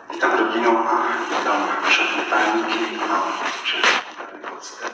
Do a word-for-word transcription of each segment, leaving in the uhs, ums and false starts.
Witam rodzinę, witam przeczytelniki, witam przeczytelników.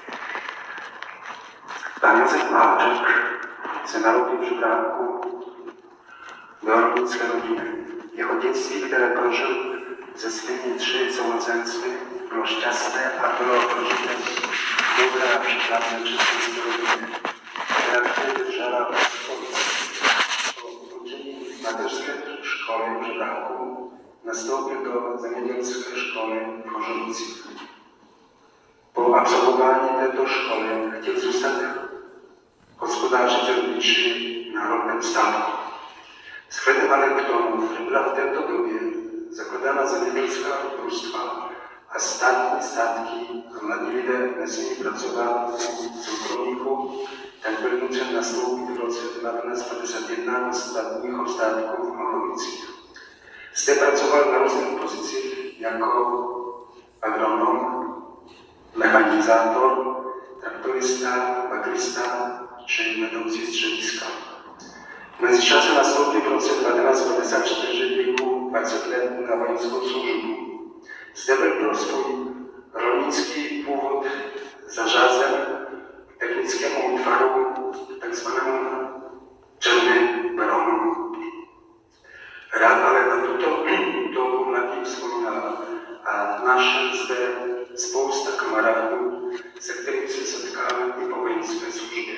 Pan Józef Małczyk się narodził w Żubralku do rolnickiej rodziny. Jego dzieciństwo, które prożył ze swymi trzy rodzeństwy, było szczęsne, a było prożyte dobre, a przykładne wszystkie rodziny, która wtedy wyżala po uczeniu materzskiej szkoły w Żubralku. Nastąpił do zamienieckiej szkoły w Chorzowicy. Po absolwowaniu tej szkoły chciał zostać gospodarzem rolniczym na rolnym statku. Z chwytem elektronu była w tej dobie zakładana zamieniecka brustwa, a statki, statki, mladliwe neseni pracowały w Zubroniku, tak będące nastąpił w roku tysiąc dziewięćset pięćdziesiątym pierwszym ostatnich ostatków w Chorzowicy. Zde pracował na różnych pozycjach jako agronom, mechanizator, traktorysta, bagrysta czy medowcy strzelniska. W międzyczasie nastąpił w roku tysiąc dziewięćset dwudziestym czwartym wieku dwudziestoletni na wojską służbę. Zdobył swój rolnicki powód zarazem technickiemu utwaru tzw. czerny baronu. Rad, ale na to to mladí wspominala. A nasze zde spousta kamarádů, se kterými se setkali i po vojenské službě.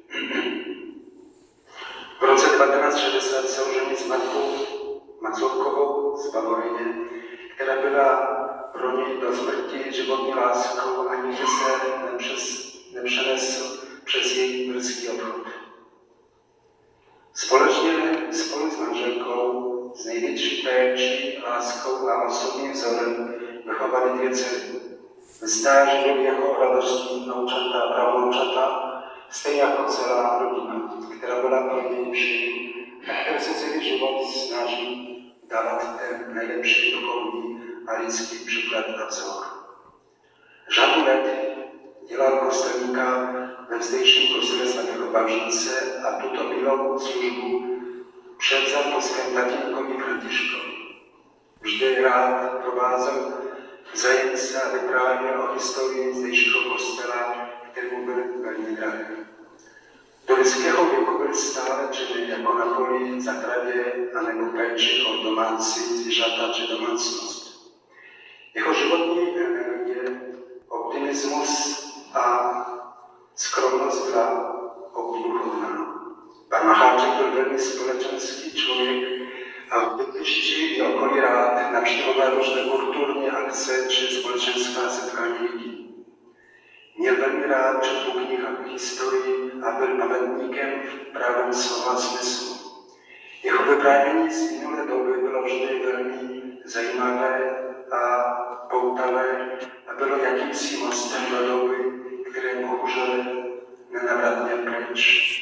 V roce devatenáct set šedesát se oženil s matkou Macovkovou z Bavoryně, která byla pro ní do smrti životní láskou a nikdy se nepřes, nepřenesl přes její brzký odchod. Společně spolu s manželkou z největší péčí, láskou a osobním vzorem vychovali dvě dcery. Stáří byli jako radostní vnoučata a pravnoučata, stejně jako celá rodina, která byla pro něj vším a která se celý život snaží dávat ten nejlepší duchovní a lidský příklad a vzor. Řadu let dělal kostelníka ve zdejším kostele svatého Bavžince a tuto milou službu převzal po svém tatínkovi Františkovi. Vždy rád provázel zajemce a vyprávěl o historii zdejšího kostela, kterému byl velmi drahý. Do lidského věku byl stále činný jako na poli, zahradě a nebo péči o domácí zvířata či domácnost. Jeho životní energie, optimismus a skromnost byla obdivuhodná. Pan Macháček byl velmi společenský člověk a v Bydlišti i okolí rád navštěvoval různé kulturní akce či společenská setkání lidí. Měl velmi rád četbu knih a historii a byl pamětníkem v pravém slova smyslu. Jeho vyprávění z minulé doby bylo vždy velmi zajímavé a poutavé a bylo jakýmsi mostem do doby, které bohužel nenavratně pryč.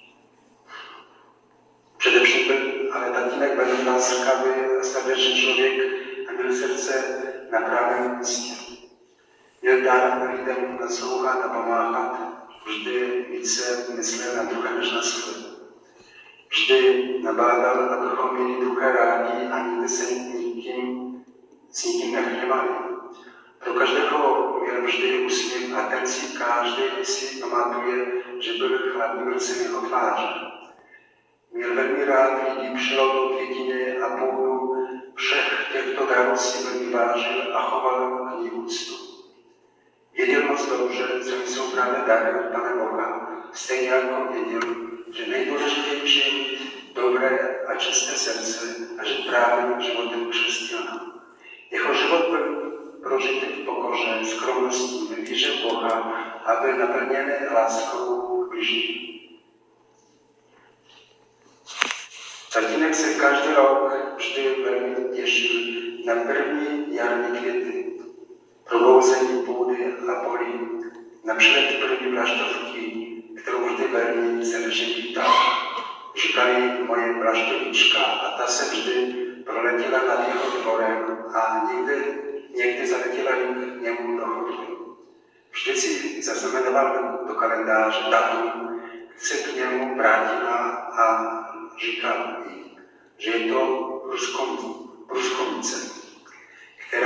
Především byl ale tatínek velmi láskavý a srdečný člověk a měl srdce na pravém místě. Měl dar lidem naslouchat a pomáhat, vždy více myslel na druhé než na sebe. Vždy nabádal, abychom měli druhé rádi a nikdy se nikým, s nikým nehněvali. Pro každého měl vždy úsměv a ten si každý si pamatuje, že byl chladný rcem jeho tváře. Měl velmi rád lidi přiložil květiny a půdu, všech těchto darů si velmi vážil a choval k ní úctu. Věděl moc dobře, co jsou právě dary od Pana Boha, stejně jako věděl, že nejdůležitější je mít dobré a čisté srdce a žít právě životem křesťana. Jeho život byl prožitý v pokoře, skromností, ve víře v Boha a byl naplněný láskou k bližním. Tatínek se každý rok vždy velmi těšil na první jarní květy, probouzení půdy a polí, na přelet první vlaštovky, kterou vždy velmi srdečně vítal. Říkali moje vlaštovička a ta se vždy proletěla nad jeho dvorem a někdy, někdy zaletěla k němu do chodby. Vždy si zaznamenoval do kalendáře datum, kdy se k němu vrátila a říkal jí, že je to Ruskovice.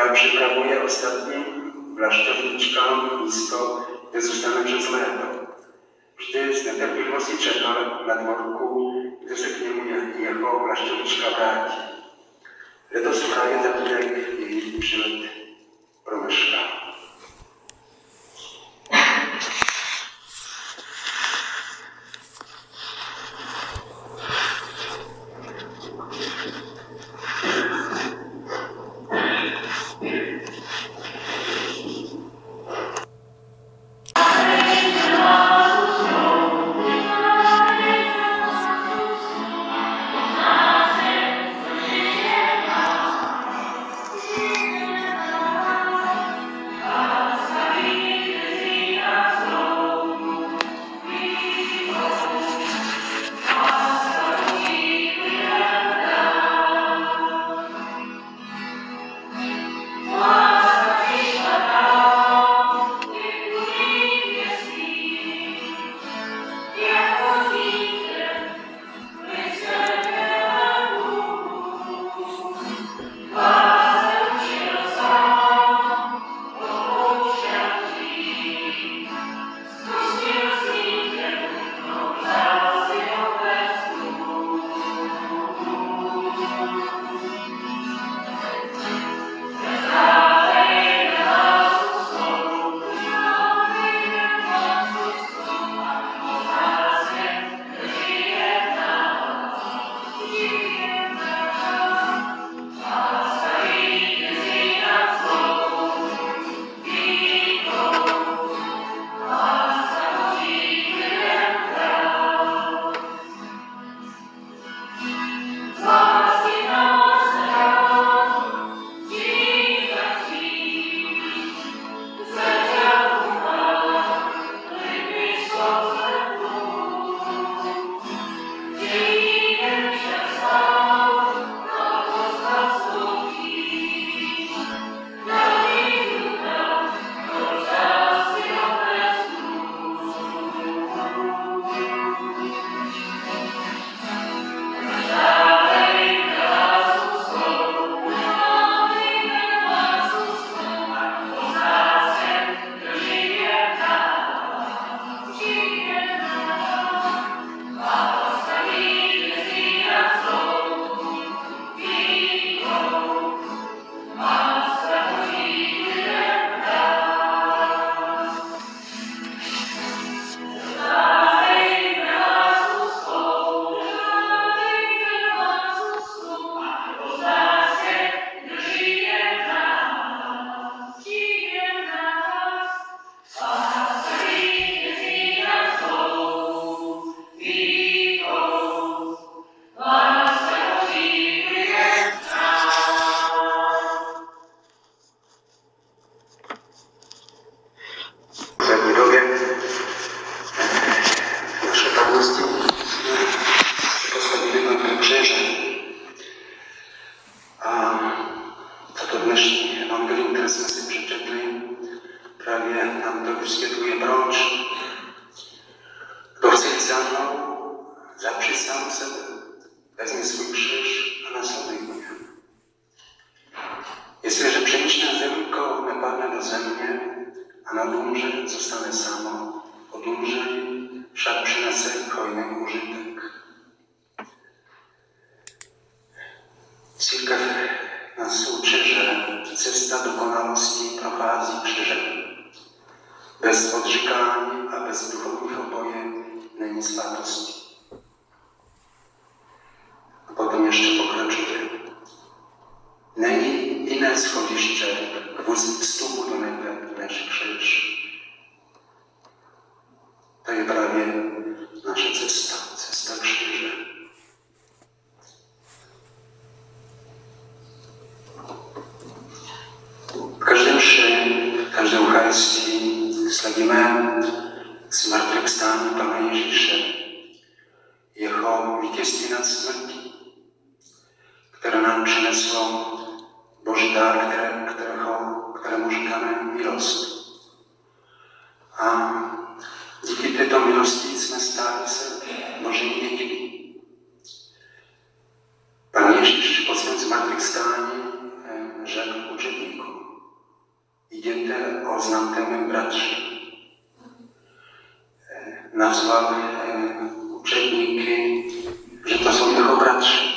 Ja przyprawuję ostatnim blaszczowniczkom nisko, gdy zostanę przez leto. Vždy z netrpělivosti čekal na dvorku, kde se k němu jeho blaszczowniczka vrátí. Letos právě tatínek její přilet promeškal. Jestliže přemýšlím zemko nepadne do země a nad umře zostane samo, od umření však přinese hojný užitek. Církev nás uczy, že cesta dokonalosti prochází křižem. Bez odříkání a bez duchovního boje není svatosti. A potom ještě pokračuje. Není jiné schodiště k vstupu do nebe než křiž. To je právě naše cesta, cesta kříže. V každém mši, v každé Eucharistii slavíme zmrtvýchvstání Pana Ježíše, jeho vítězství nad smrtí, které nám přineslo Boží dár, které, kterého, kterému říkáme milost. A díky této milosti jsme stáli se Božími dětmi. Pan Ježíš po svém zmrtvýchvstání řekl učedníkům: jděte a oznamte mým bratři. Nazval učedníky, že to jsou jeho bratři.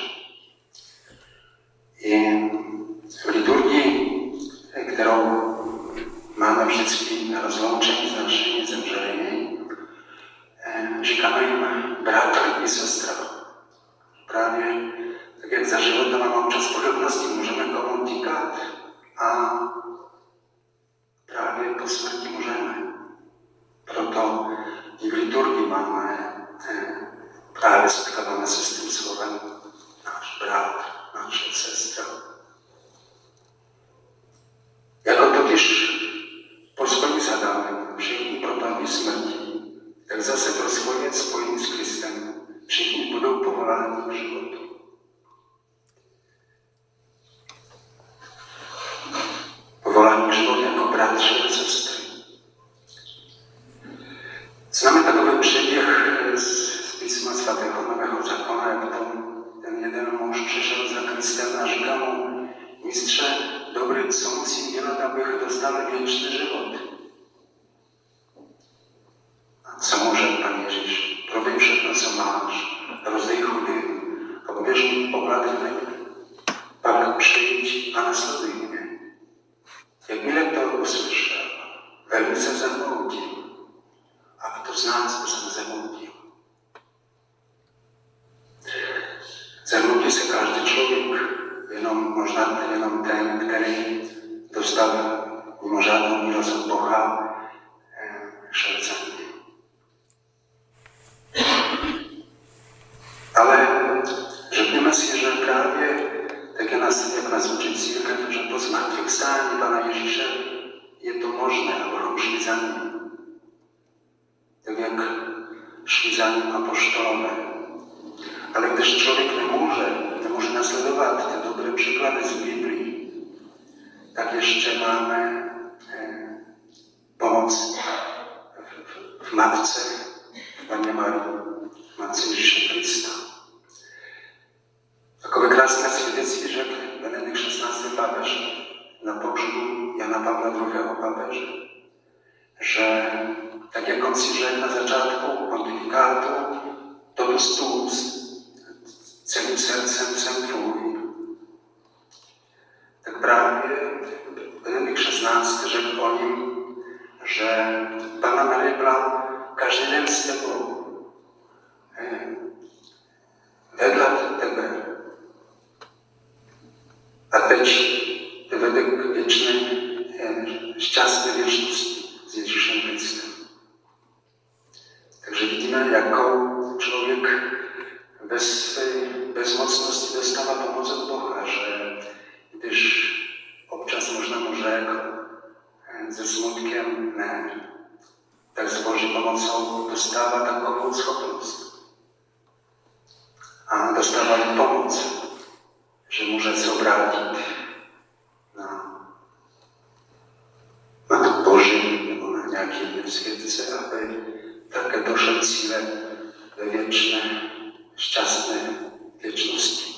I v liturgii, kterou máme vždycky na rozloučení s našimi zemřelými, říkáme jim bratr i sestra. Právě tak, jak za života máme občas podobnosti, můžeme komu tíkat a právě po smrti můžeme. Proto i v liturgii máme právě setkáváme se s tím slovem náš bratr, naše sestra. Jako totiž po spojení s Adamem všichni propadli smrti, tak zase pro svoje spojení s Kristem všichni budou povoláni k životu. Povolání k životu jako bratři a sestry. Známe takový příběh z písma svatého Nového zákona, jak tam ten jeden muž přišel za Kristem a říká mu: mistře, dobrý, co musím dělat, abych dostal věčný život? A co může Pan Ježíš? Prodej všechno, co máš, rozdej chudým a budeš mít poklad v nebi. Pak přijď a nasleduj mě. Jakmile to uslyšel, velmi se zarmoutil. A kdo z nás se zarmoutil? Zarmoutí se každý člověk, jenom možná jenom ten, který dostal mimořádnou milost od Boha, šel za ním. Ale řekněme si, že právě tak jak nás, jak nás učí církev, že po zmrtvých stání Pana Ježíše je to možné, abychom šli za ním. Tak jak šli za ním apoštolové. Ale když člověk nemůže, nemůže nasledovat ty dobré příklady z Biblii, tak ještě máme eh, pomoc v, v, v Matce, v Panně Marii, Matce Ježíše Krista. Takové krásné svědectví řekl Benedikt šestnáctý papež na pohřbu Jana Pavla druhého papeže, že tak jak on si řekl na začátku pontifikátu, toto stůl celým srdcem jsem tvůj. Tak právě Benedikt šestnáctý řekl o ním, že Panna Marie byla každý den s tebou. Vedla tebe. A teď te vede k věčné šťastné věčnosti s Ježíšem Kristem. Takže vidíme, jakou člověk bez své bezmocnosti dostává pomoc od Boha, že když občas možná mu řekl se smutkem ne, tak s Boží pomocou dostává takovou schopnost. A dostává pomoc, že může se obrátit na, na to Boží nebo na nějaký světce, aby také došel cíle ve věčné, šťastné věčnosti.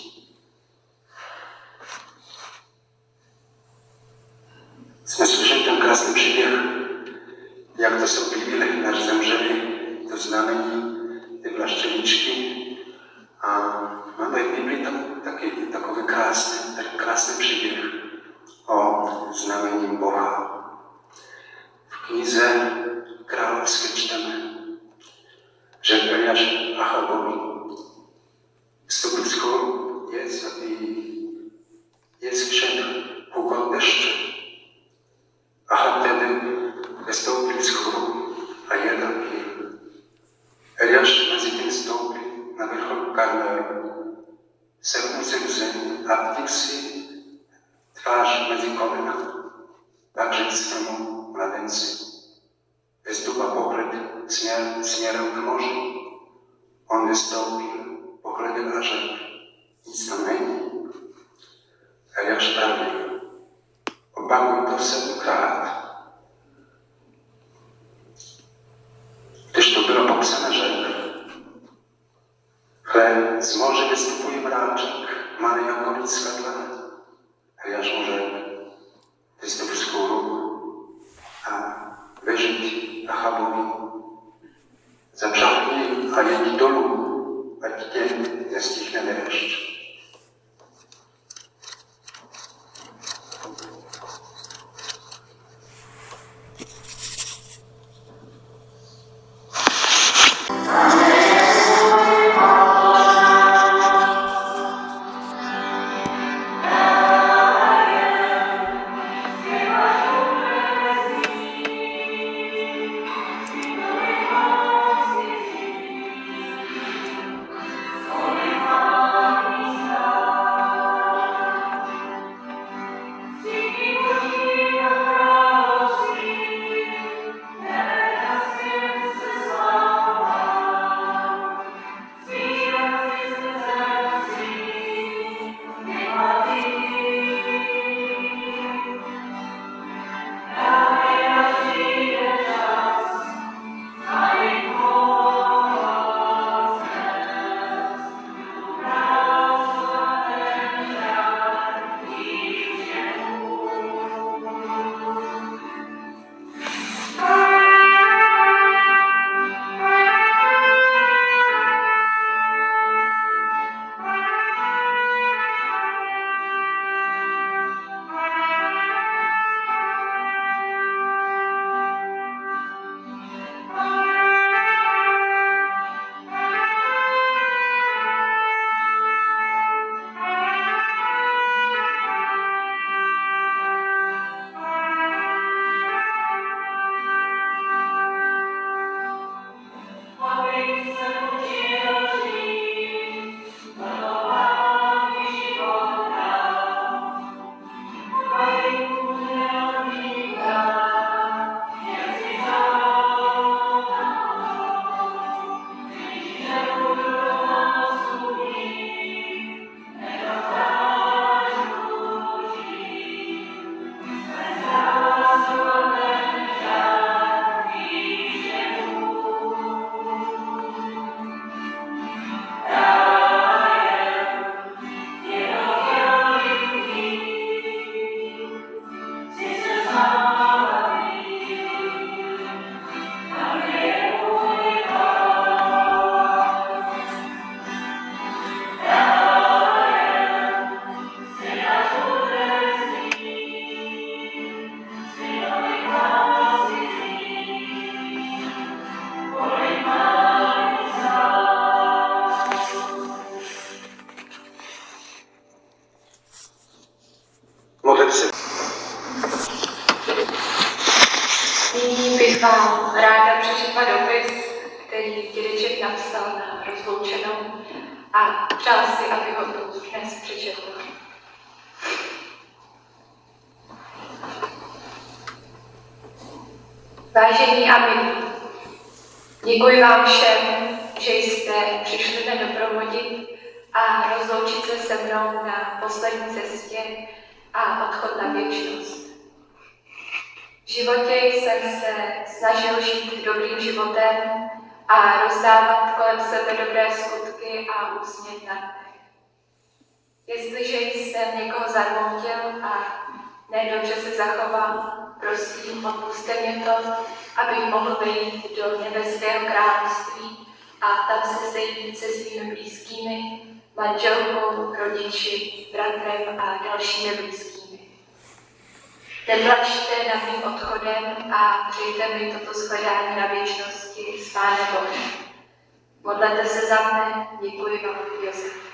Jsme slyšeli ten krásný příběh, jak to jsou Bibli, náš zemřeli, to znamení, ty vlaštěničky. A máme v Biblii taky takový krásný, tak krásný příběh o znamení Boha. V knize Královské čteme, že Eliáš Achabovi vstoupil z horu, jedz, aby jedz všem hukol deště. Achab tedy vystoupil z horu a jedl pil. Eliáš mezi tím vstoupil na vrchol Karmelu, sednul se k zemi a vtik si tvář mezi kolena. Pak řekl svému mladenci: vystup a pohled směr, směrem k moři. On vystoupil, pohledil a řekl: nic tam není. Eliáš pravil: opakuj to sedmkrát. Když to bylo popsané, řekl: hle, z moře vystupuje mráček, malý jako lidská dlaň. Eliáš mu řekl: vystup z hůru, bych vám ráda přečetla dopis, který dědeček napsal na rozloučenou a přál si, aby ho tu dnes přečetl. Vážení a milí, děkuji vám všem, že jste přišli mě doprovodit a rozloučit se se mnou na poslední cestě a odchod na věčnost. V životě jsem se snažil žít dobrým životem a rozdávat kolem sebe dobré skutky a úsměv na dnech. Jestliže jsem někoho zarmoutil a nedobře se zachoval, prosím, odpusťte mě to, abych mohl vejít do nebeského království a tam se sejít se svými blízkými, manželkou, rodiči, bratrem a dalšími blízkými. Neplačte nad mým odchodem a přejte mi toto shledání na věčnosti s Pánem Bohem. Modlete se za mne, děkuji vám, Josef.